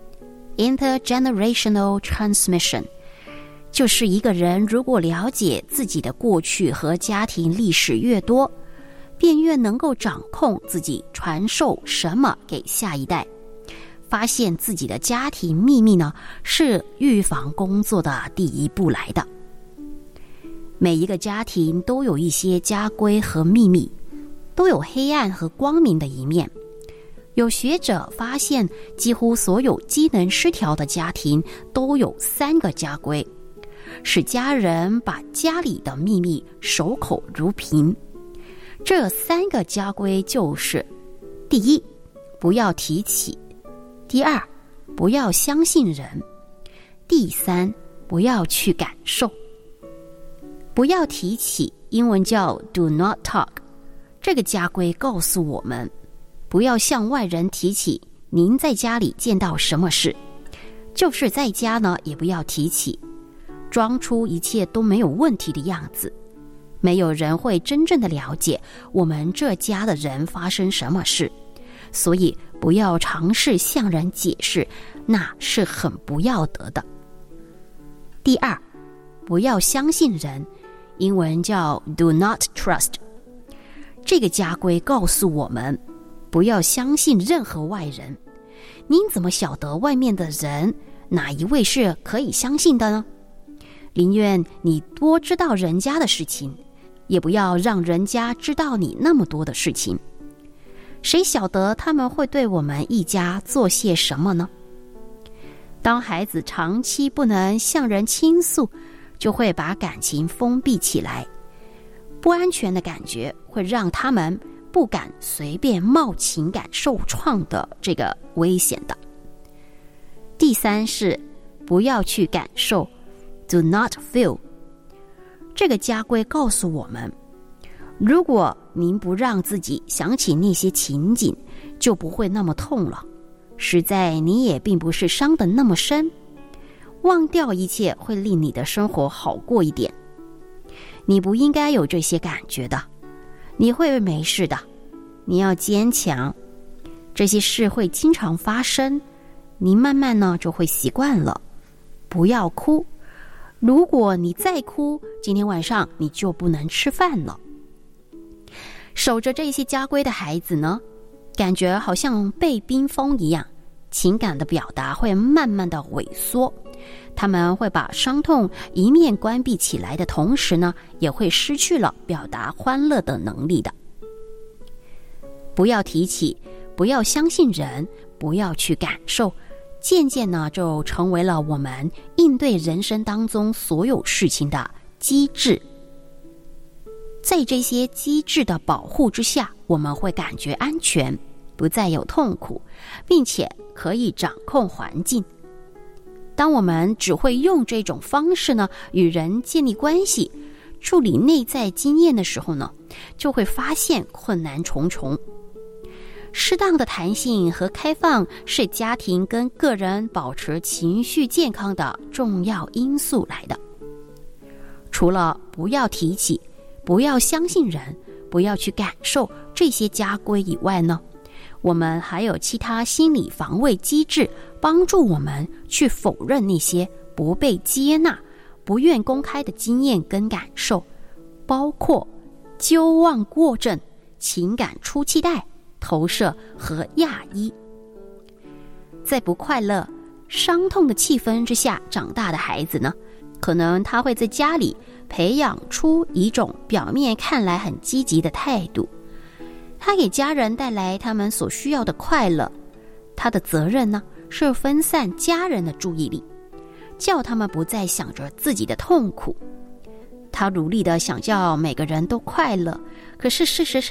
（intergenerational transmission）。就是一个人如果了解自己的过去和家庭历史越多，便越能够掌控自己传授什么给下一代。发现自己的家庭秘密呢，是预防工作的第一步来的。每一个家庭都有一些家规和秘密，都有黑暗和光明的一面。有学者发现，几乎所有机能失调的家庭都有三个家规，使家人把家里的秘密守口如瓶。这三个家规就是：第一，不要提起；第二，不要相信人；第三，不要去感受。不要提起，英文叫 do not talk。 这个家规告诉我们，不要向外人提起您在家里见到什么事，就是在家呢，也不要提起，装出一切都没有问题的样子。没有人会真正的了解我们这家的人发生什么事，所以不要尝试向人解释，那是很不要得的。第二，不要相信人，英文叫 do not trust。 这个家规告诉我们，不要相信任何外人。您怎么晓得外面的人哪一位是可以相信的呢？宁愿你多知道人家的事情，也不要让人家知道你那么多的事情。谁晓得他们会对我们一家做些什么呢？当孩子长期不能向人倾诉，就会把感情封闭起来，不安全的感觉会让他们不敢随便冒情感受创的这个危险的。第三是不要去感受 do not feel。 这个家规告诉我们，如果您不让自己想起那些情景，就不会那么痛了，实在你也并不是伤得那么深，忘掉一切会令你的生活好过一点。你不应该有这些感觉的，你会没事的，你要坚强。这些事会经常发生，你慢慢呢就会习惯了。不要哭，如果你再哭，今天晚上你就不能吃饭了。守着这些家规的孩子呢，感觉好像被冰封一样，情感的表达会慢慢的萎缩。他们会把伤痛一面关闭起来的同时呢，也会失去了表达欢乐的能力的。不要提起，不要相信人，不要去感受，渐渐呢就成为了我们应对人生当中所有事情的机制。在这些机制的保护之下，我们会感觉安全，不再有痛苦，并且可以掌控环境。当我们只会用这种方式呢，与人建立关系，处理内在经验的时候呢，就会发现困难重重。适当的弹性和开放是家庭跟个人保持情绪健康的重要因素来的。除了不要提起，不要相信人，不要去感受这些家规以外呢，我们还有其他心理防卫机制，帮助我们去否认那些不被接纳、不愿公开的经验跟感受，包括纠忘过正、情感出气带、投射和亚依。在不快乐、伤痛的气氛之下长大的孩子呢，可能他会在家里培养出一种表面看来很积极的态度，他给家人带来他们所需要的快乐。他的责任呢，是分散家人的注意力，叫他们不再想着自己的痛苦。他努力地想叫每个人都快乐，可是事实上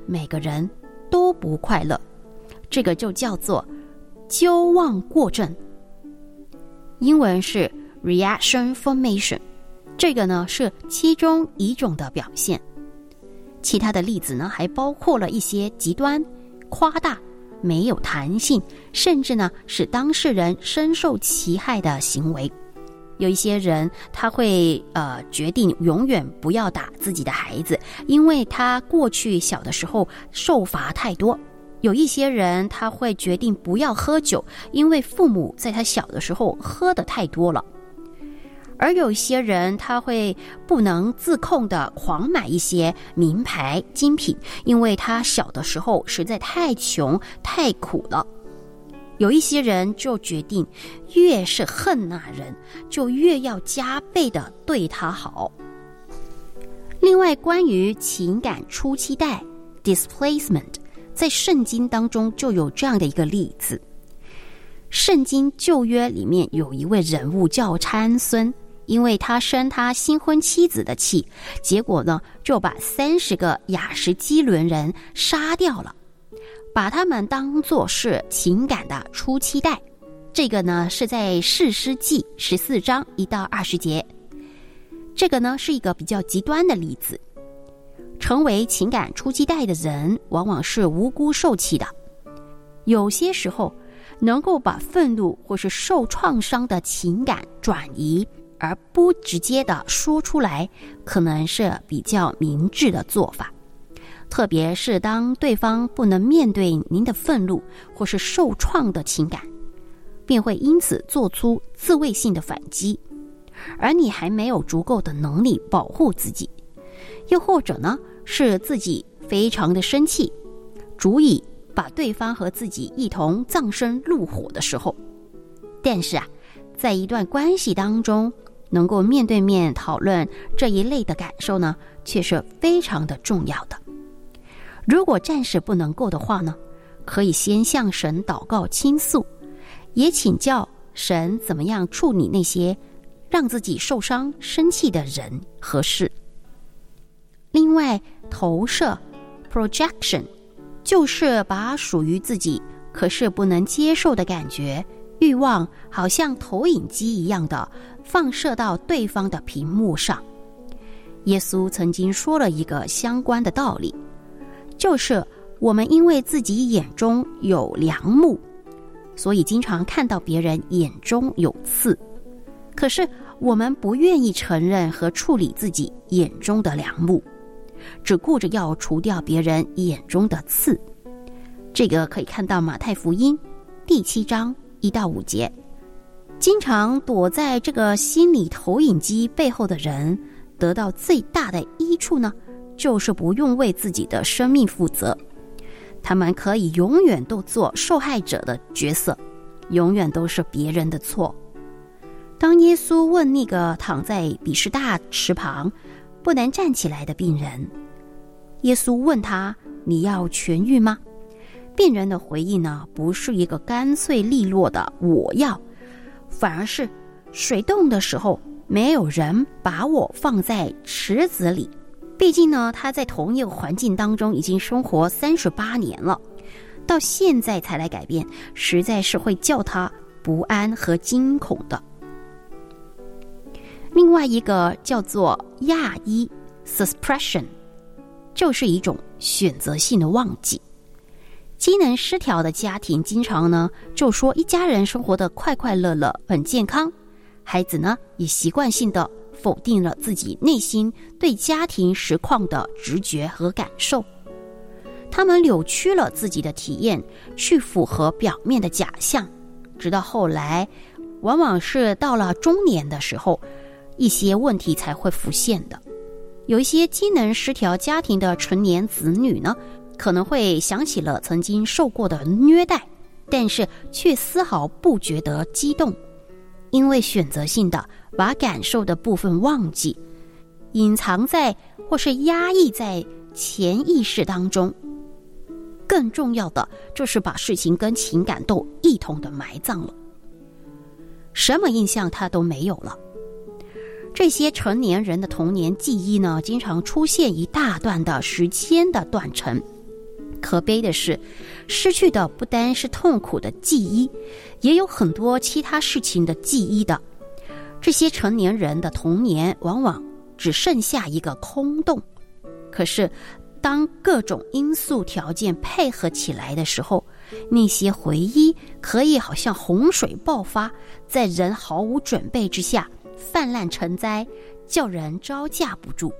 每个人都不快乐，这个就叫做纠忘过症，英文是 reaction formation， 这个呢是其中一种的表现。其他的例子呢还包括了一些极端、夸大、没有弹性，甚至呢使当事人深受其害的行为。有一些人他会呃决定永远不要打自己的孩子，因为他过去小的时候受罚太多。有一些人他会决定不要喝酒，因为父母在他小的时候喝得太多了。而有一些人他会不能自控地狂买一些名牌精品，因为他小的时候实在太穷太苦了。有一些人就决定越是恨那人，就越要加倍地对他好。另外，关于情感初期代 displacement， 在圣经当中就有这样的一个例子。圣经旧约里面有一位人物叫参孙，因为他生他新婚妻子的气，结果呢就把三十个亚实基伦人杀掉了，把他们当作是情感的初期代。这个呢是在士师记十四章一到二十节。这个呢是一个比较极端的例子。成为情感初期代的人往往是无辜受气的，有些时候能够把愤怒或是受创伤的情感转移而不直接的说出来，可能是比较明智的做法。特别是当对方不能面对您的愤怒或是受创的情感，便会因此做出自卫性的反击，而你还没有足够的能力保护自己。又或者呢，是自己非常的生气，足以把对方和自己一同葬身怒火的时候。但是啊，在一段关系当中，能够面对面讨论这一类的感受呢，却是非常的重要的。如果暂时不能够的话呢，可以先向神祷告倾诉，也请教神怎么样处理那些让自己受伤生气的人和事。另外，投射 projection 就是把属于自己可是不能接受的感觉、欲望，好像投影机一样的放射到对方的屏幕上。耶稣曾经说了一个相关的道理，就是我们因为自己眼中有梁木，所以经常看到别人眼中有刺，可是我们不愿意承认和处理自己眼中的梁木，只顾着要除掉别人眼中的刺。这个可以看到马太福音第七章一到五节。经常躲在这个心理投影机背后的人，得到最大的益处呢，就是不用为自己的生命负责。他们可以永远都做受害者的角色，永远都是别人的错。当耶稣问那个躺在比士大池旁不能站起来的病人，耶稣问他：你要痊愈吗？病人的回应呢，不是一个干脆利落的我要，反而是水冻的时候没有人把我放在池子里。毕竟呢，他在同一个环境当中已经生活三十八年了，到现在才来改变，实在是会叫他不安和惊恐的。另外一个叫做亚依 suppression， 就是一种选择性的忘记。机能失调的家庭经常呢就说一家人生活得快快乐乐很健康，孩子呢也习惯性的否定了自己内心对家庭实况的直觉和感受，他们扭曲了自己的体验去符合表面的假象，直到后来往往是到了中年的时候，一些问题才会浮现的。有一些机能失调家庭的成年子女呢，可能会想起了曾经受过的虐待，但是却丝毫不觉得激动，因为选择性的把感受的部分忘记，隐藏在或是压抑在潜意识当中。更重要的就是把事情跟情感都一同的埋葬了，什么印象他都没有了。这些成年人的童年记忆呢，经常出现一大段的时间的断层， 可悲的是，失去的不单是痛苦的记忆，也有很多其他事情的记忆的。这些成年人的童年往往只剩下一个空洞。可是当各种因素条件配合起来的时候，那些回忆可以好像洪水爆发，在人毫无准备之下泛滥成灾，叫人招架不住。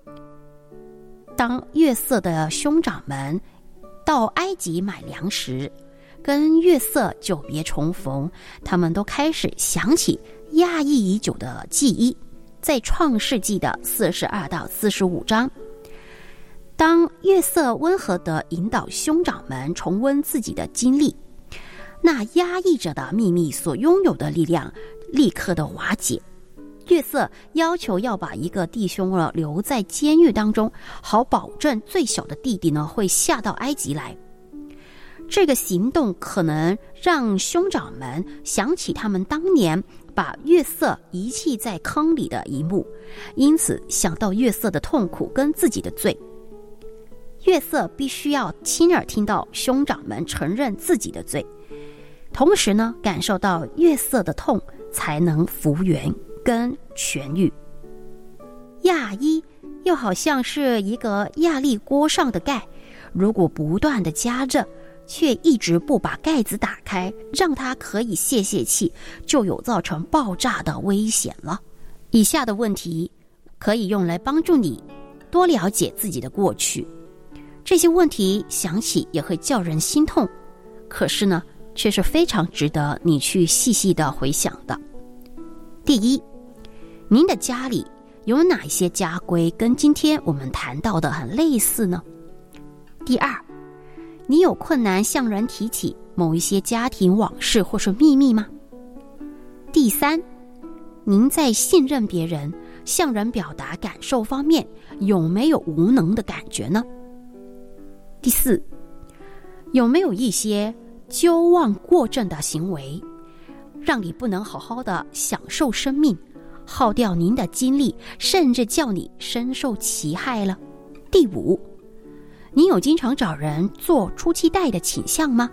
当月色的兄长们到埃及买粮食，跟月色久别重逢，他们都开始想起压抑已久的记忆。在创世纪的四十二到四十五章，当月色温和地引导兄长们重温自己的经历，那压抑着的秘密所拥有的力量立刻的瓦解。月色要求要把一个弟兄呢留在监狱当中，好保证最小的弟弟呢会下到埃及来。这个行动可能让兄长们想起他们当年把月色遗弃在坑里的一幕，因此想到月色的痛苦跟自己的罪。月色必须要亲耳听到兄长们承认自己的罪，同时呢感受到月色的痛，才能复原跟痊愈。亚衣又好像是一个压力锅上的盖，如果不断的加热，却一直不把盖子打开，让它可以泄泄气，就有造成爆炸的危险了。以下的问题可以用来帮助你多了解自己的过去。这些问题想起也会叫人心痛，可是呢却是非常值得你去细细的回想的。第一，您的家里有哪一些家规跟今天我们谈到的很类似呢？第二，你有困难向人提起某一些家庭往事或是秘密吗？第三，您在信任别人、向人表达感受方面有没有无能的感觉呢？第四，有没有一些纠忘过正的行为，让你不能好好的享受生命，耗掉您的精力，甚至叫你深受其害了？第五，你有经常找人做出气袋的倾向吗？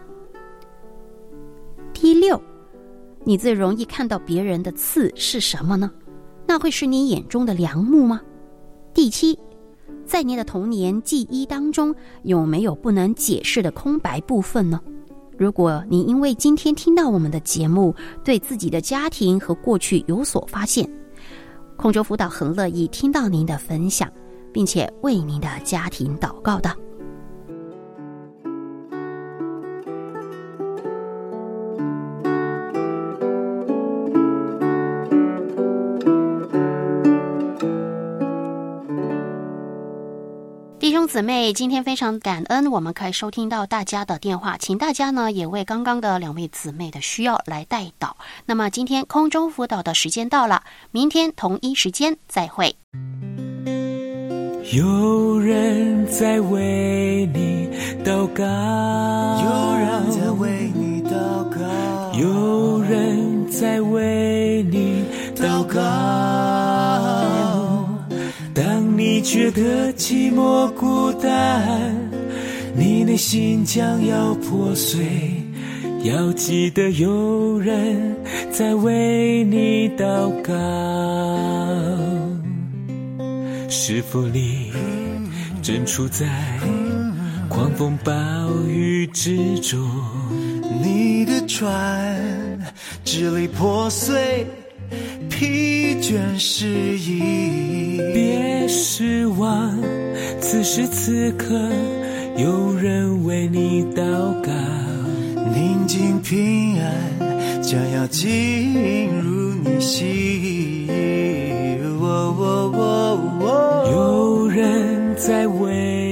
第六，你最容易看到别人的刺是什么呢？那会是你眼中的良木吗？第七，在你的童年记忆当中，有没有不能解释的空白部分呢？如果你因为今天听到我们的节目，对自己的家庭和过去有所发现，空中辅导很乐意听到您的分享，并且为您的家庭祷告的。弟兄姊妹，今天非常感恩我们可以收听到大家的电话，请大家呢也为刚刚的两位姊妹的需要来代祷。那么今天空中辅导的时间到了，明天同一时间再会。 有人在为你祷告， 有人在为你祷告， 有人在为你祷告。当你觉得寂寞孤单，你内心将要破碎，要记得有人在为你祷告。是否你正处在狂风暴雨之中， 你的船支离破碎，疲倦失意， 别失望，此时此刻有人为你祷告。 宁静平安将要进入你心，哦哦哦哦， 有人在为